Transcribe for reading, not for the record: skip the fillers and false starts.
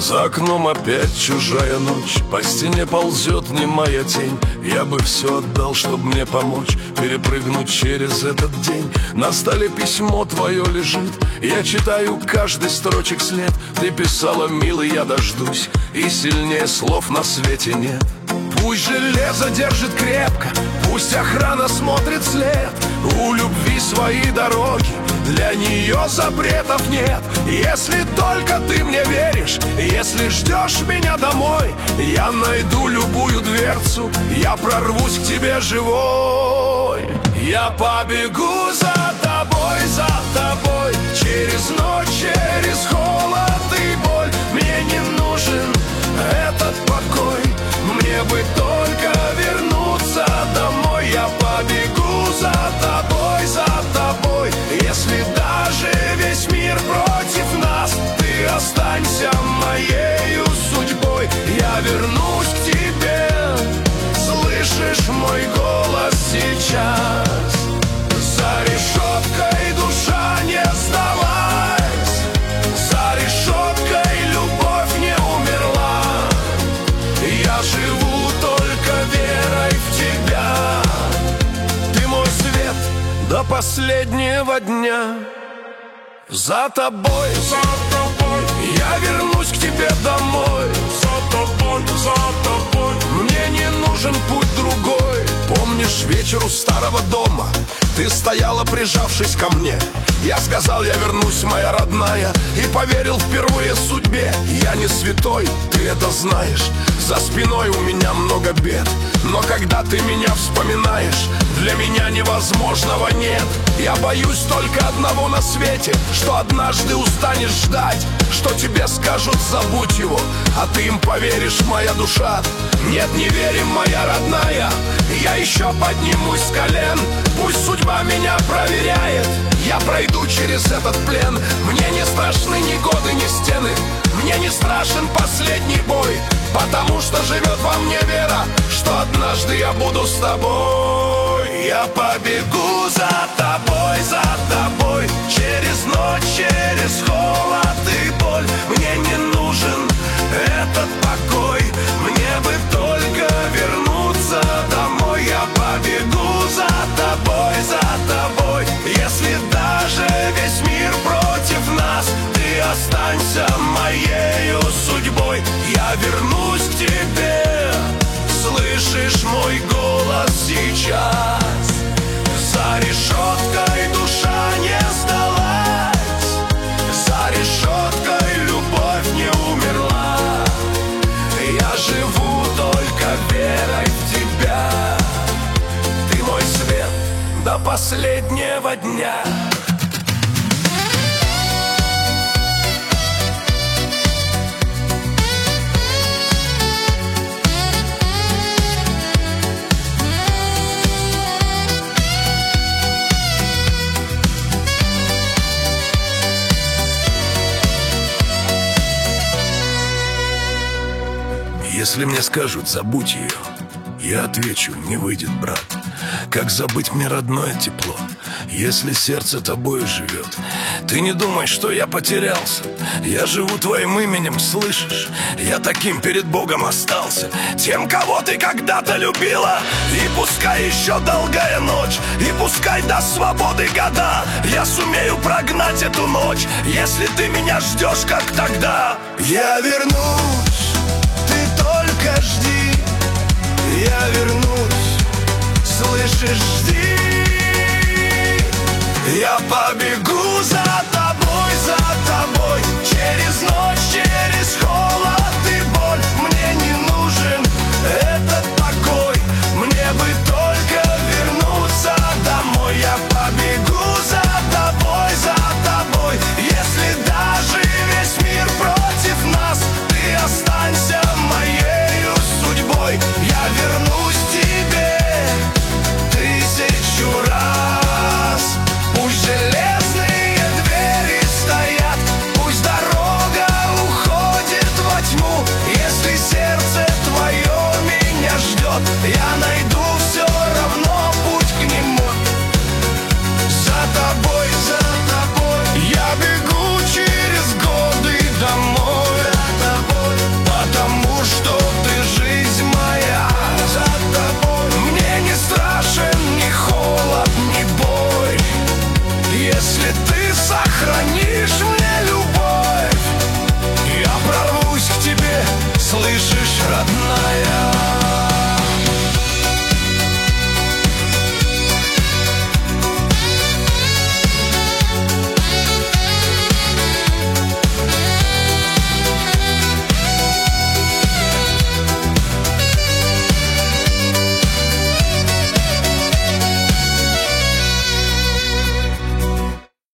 За окном опять чужая ночь, по стене ползет немая тень. Я бы все отдал, чтобы мне помочь перепрыгнуть через этот день. На столе письмо твое лежит, я читаю каждый строчек след. Ты писала: милый, я дождусь, и сильнее слов на свете нет. Пусть железо держит крепко, пусть охрана смотрит след. У любви свои дороги, для нее запретов нет. Если только ты мне веришь, если ждешь меня домой, я найду любую дверцу, я прорвусь к тебе живой. Я побегу за тобой, через ночь, через холод и боль. Мне не нужен этот покой, мне бы только вернуться домой. Я побегу за тобой, если даже весь мир против нас, ты останься моею судьбой. Я вернусь к тебе, слышишь мой голос сейчас? За решеткой душа, не сдавайся, за решеткой любовь не умерла. Я живу только верой в тебя. Ты мой свет до последнего дня. За тобой, я вернусь к тебе домой. За тобой, мне не нужен путь другой. Помнишь вечер у старого дома? Ты стояла, прижавшись ко мне. Я сказал: я вернусь, моя родная, и поверил впервые судьбе. Я не святой, ты это знаешь, за спиной у меня много бед. Но когда ты меня вспоминаешь, для меня невозможного нет. Я боюсь только одного на свете, что однажды устанешь ждать, что тебе скажут: забудь его, а ты им поверишь, моя душа. Нет, не верим, моя родная, я еще поднимусь с колен. Пусть судьба меня проверяет, я пройду через этот плен. Мне не страшны ни годы, ни стены, мне не страшен последний бой, потому что живет во мне вера, что однажды я буду с тобой. Я побегу за тобой, через ночь, через холод и боль. Мне не нужен этот покой, мне бы только вернуться домой. Я побегу за тобой, если даже весь мир против нас, ты останься моею судьбой. Я вернусь к тебе, слышишь мой голос сейчас? За решеткой душа не сдалась, за решеткой любовь не умерла. Я живу только верой в тебя. Ты мой свет до последнего дня. Если мне скажут: забудь ее, я отвечу: не выйдет, брат. Как забыть мне родное тепло, если сердце тобою живет? Ты не думай, что я потерялся, я живу твоим именем, слышишь? Я таким перед Богом остался, тем, кого ты когда-то любила. И пускай еще долгая ночь, и пускай до свободы года, я сумею прогнать эту ночь, если ты меня ждешь, как тогда. Я вернусь, ты только жди, я вернусь, слышишь, жди. Я побегу за